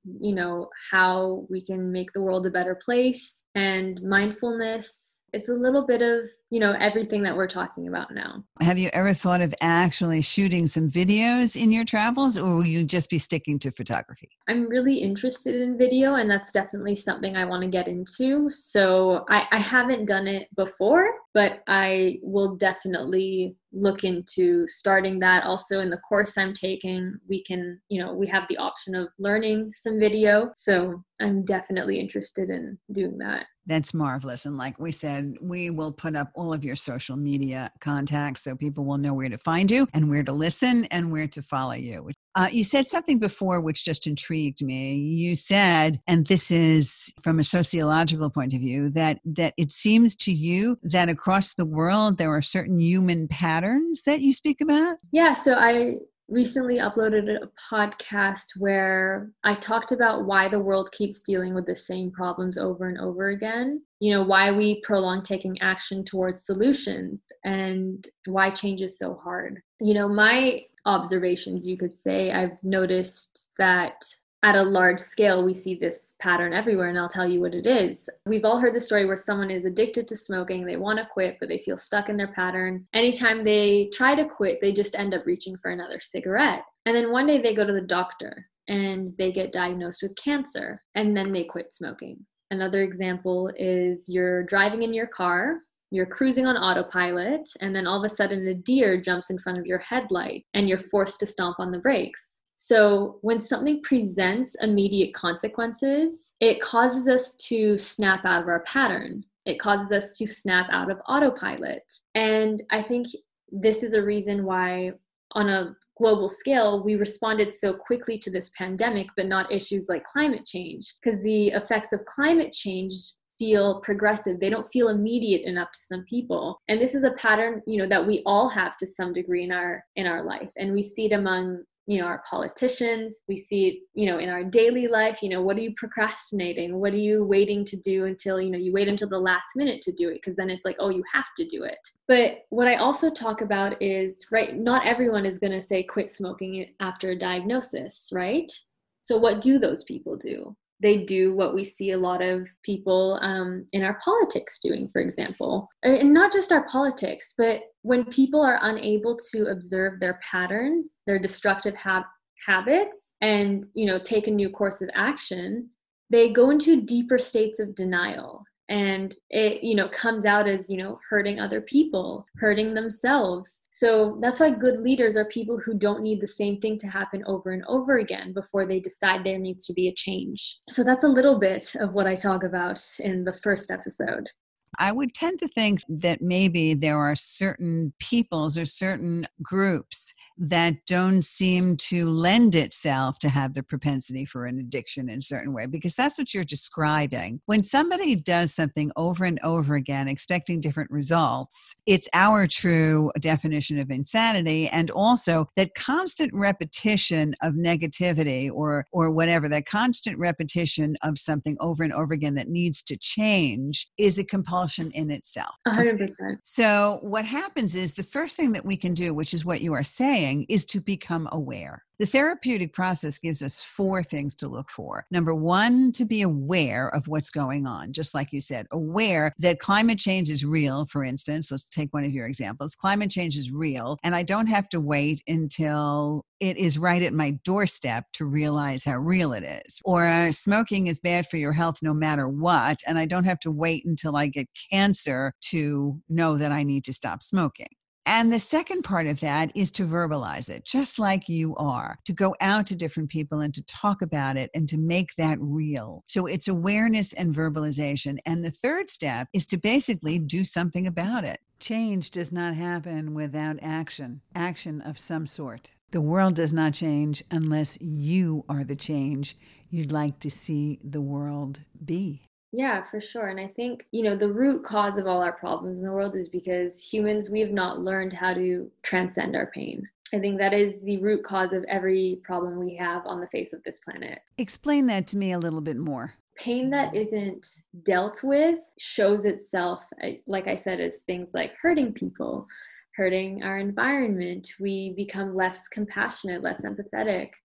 you know, how we can make the world a better place, and mindfulness. It's a little bit of, you know, everything that we're talking about now. Have you ever thought of actually shooting some videos in your travels, or will you just be sticking to photography? I'm really interested in video, and that's definitely something I want to get into. So I, I haven't done it before, but I will definitely look into starting that. Also, in the course I'm taking, we can, you know, we have the option of learning some video. So I'm definitely interested in doing that. That's marvelous. And like we said, we will put up all of your social media contacts so people will know where to find you and where to listen and where to follow you. Uh, you said something before which just intrigued me. You said, and this is from a sociological point of view, that that it seems to you that across the world there are certain human patterns that you speak about? Yeah, so I recently uploaded a podcast where I talked about why the world keeps dealing with the same problems over and over again. You know, why we prolong taking action towards solutions and why change is so hard. You know, my observations, you could say, I've noticed that at a large scale, we see this pattern everywhere, and I'll tell you what it is. We've all heard the story where someone is addicted to smoking, they want to quit, but they feel stuck in their pattern. Anytime they try to quit, they just end up reaching for another cigarette. And then one day they go to the doctor and they get diagnosed with cancer, and then they quit smoking. Another example is you're driving in your car, you're cruising on autopilot, and then all of a sudden a deer jumps in front of your headlight and you're forced to stomp on the brakes. So when something presents immediate consequences, it causes us to snap out of our pattern. It causes us to snap out of autopilot. And I think this is a reason why on a global scale, we responded so quickly to this pandemic, but not issues like climate change, because the effects of climate change feel progressive. They don't feel immediate enough to some people. And this is a pattern, you know, that we all have to some degree in our in our life. And we see it among, you know, our politicians. We see it, you know, in our daily life. You know, what are you procrastinating? What are you waiting to do until, you know, you wait until the last minute to do it, because then it's like, oh, you have to do it. But what I also talk about is, right, not everyone is going to say quit smoking after a diagnosis, right? So what do those people do? They do what we see a lot of people um, in our politics doing, for example. And not just our politics, but when people are unable to observe their patterns, their destructive ha- habits, and, you know, take a new course of action, they go into deeper states of denial. And it, you know, comes out as, you know, hurting other people, hurting themselves. So that's why good leaders are people who don't need the same thing to happen over and over again before they decide there needs to be a change. So that's a little bit of what I talk about in the first episode. I would tend to think that maybe there are certain peoples or certain groups that don't seem to lend itself to have the propensity for an addiction in a certain way, because that's what you're describing. When somebody does something over and over again, expecting different results, it's our true definition of insanity. And also that constant repetition of negativity or, or whatever, that constant repetition of something over and over again that needs to change is a compulsion in itself. one hundred percent. So what happens is the first thing that we can do, which is what you are saying, is to become aware. The therapeutic process gives us four things to look for. Number one, to be aware of what's going on. Just like you said, aware that climate change is real, for instance. Let's take one of your examples. Climate change is real, and I don't have to wait until it is right at my doorstep to realize how real it is. Or uh, smoking is bad for your health no matter what, and I don't have to wait until I get cancer to know that I need to stop smoking. And the second part of that is to verbalize it, just like you are, to go out to different people and to talk about it and to make that real. So it's awareness and verbalization. And the third step is to basically do something about it. Change does not happen without action, action of some sort. The world does not change unless you are the change you'd like to see the world be. Yeah, for sure. And I think, you know, the root cause of all our problems in the world is because humans, we have not learned how to transcend our pain. I think that is the root cause of every problem we have on the face of this planet. Explain that to me a little bit more. Pain that isn't dealt with shows itself, like I said, as things like hurting people, hurting our environment. We become less compassionate, less empathetic.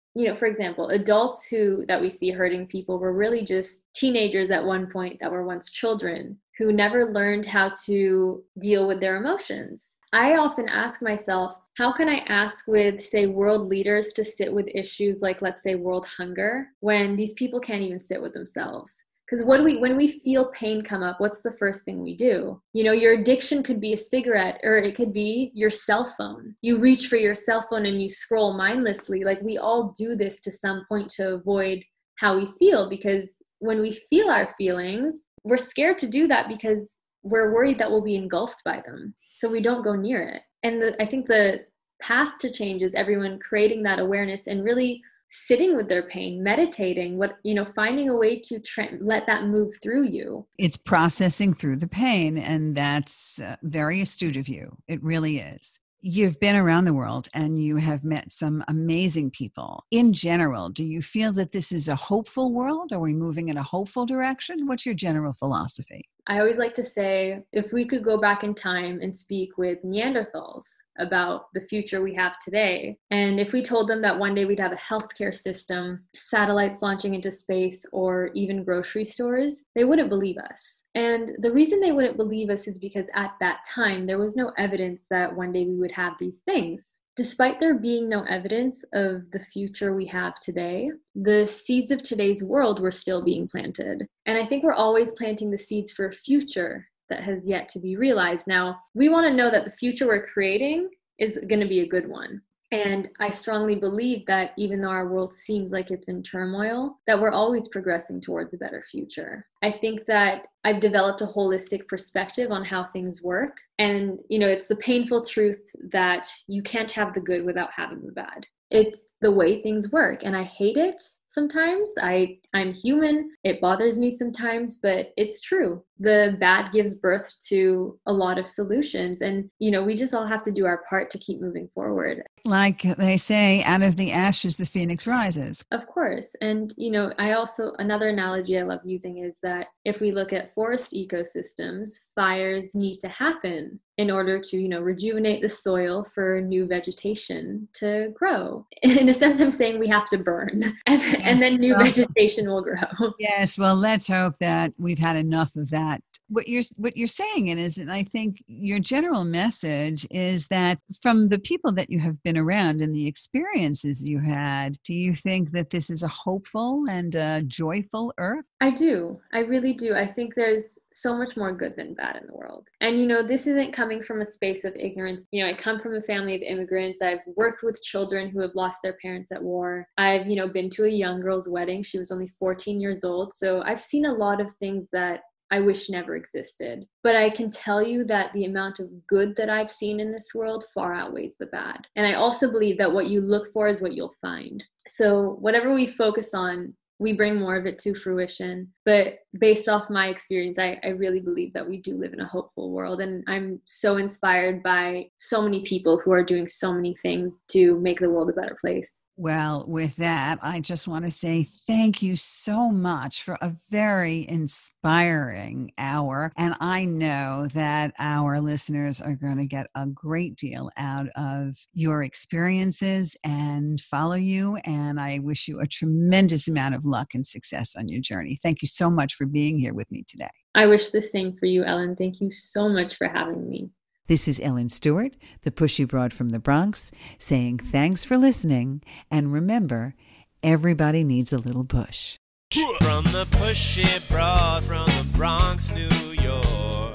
you know, for example, adults who that we see hurting people were really just teenagers at one point that were once children who never learned how to deal with their emotions. I often ask myself, how can I ask with, say, world leaders to sit with issues like, let's say, world hunger, when these people can't even sit with themselves? Because what do we, when we feel pain come up, what's the first thing we do? You know, your addiction could be a cigarette, or it could be your cell phone. You reach for your cell phone and you scroll mindlessly. Like, we all do this to some point to avoid how we feel, because when we feel our feelings, we're scared to do that because we're worried that we'll be engulfed by them. So we don't go near it. And the, I think the path to change is everyone creating that awareness and really sitting with their pain, meditating, what, you know, finding a way to tra- let that move through you. It's processing through the pain. And that's uh, very astute of you. It really is. You've been around the world and you have met some amazing people. In general, do you feel that this is a hopeful world? Are we moving in a hopeful direction? What's your general philosophy? I always like to say, if we could go back in time and speak with Neanderthals about the future we have today, and if we told them that one day we'd have a healthcare system, satellites launching into space, or even grocery stores, they wouldn't believe us. And the reason they wouldn't believe us is because at that time, there was no evidence that one day we would have these things. Despite there being no evidence of the future we have today, the seeds of today's world were still being planted. And I think we're always planting the seeds for a future that has yet to be realized. Now, we want to know that the future we're creating is going to be a good one. And I strongly believe that even though our world seems like it's in turmoil, that we're always progressing towards a better future. I think that I've developed a holistic perspective on how things work. And, you know, it's the painful truth that you can't have the good without having the bad. It's the way things work. And I hate it sometimes. I, I'm human. It bothers me sometimes, but it's true. The bad gives birth to a lot of solutions. And, you know, we just all have to do our part to keep moving forward. Like they say, out of the ashes, the phoenix rises. Of course. And, you know, I also, another analogy I love using is that if we look at forest ecosystems, fires need to happen in order to, you know, rejuvenate the soil for new vegetation to grow. In a sense, I'm saying we have to burn and, yes. and then new well, vegetation will grow. Yes. Well, let's hope that we've had enough of that. What you're what you're saying is, and I think your general message is that from the people that you have been around and the experiences you had, do you think that this is a hopeful and a joyful earth? I do. I really do. I think there's so much more good than bad in the world. And, you know, this isn't coming from a space of ignorance. You know, I come from a family of immigrants. I've worked with children who have lost their parents at war. I've, you know, been to a young girl's wedding. She was only fourteen years old. So I've seen a lot of things that I wish never existed. But I can tell you that the amount of good that I've seen in this world far outweighs the bad. And I also believe that what you look for is what you'll find. So whatever we focus on, we bring more of it to fruition. But based off my experience, I, I really believe that we do live in a hopeful world. And I'm so inspired by so many people who are doing so many things to make the world a better place. Well, with that, I just want to say thank you so much for a very inspiring hour. And I know that our listeners are going to get a great deal out of your experiences and follow you. And I wish you a tremendous amount of luck and success on your journey. Thank you so much for being here with me today. I wish the same for you, Ellen. Thank you so much for having me. This is Ellen Stewart, the pushy broad from the Bronx, saying thanks for listening. And remember, everybody needs a little push. From the pushy broad from the Bronx, New York.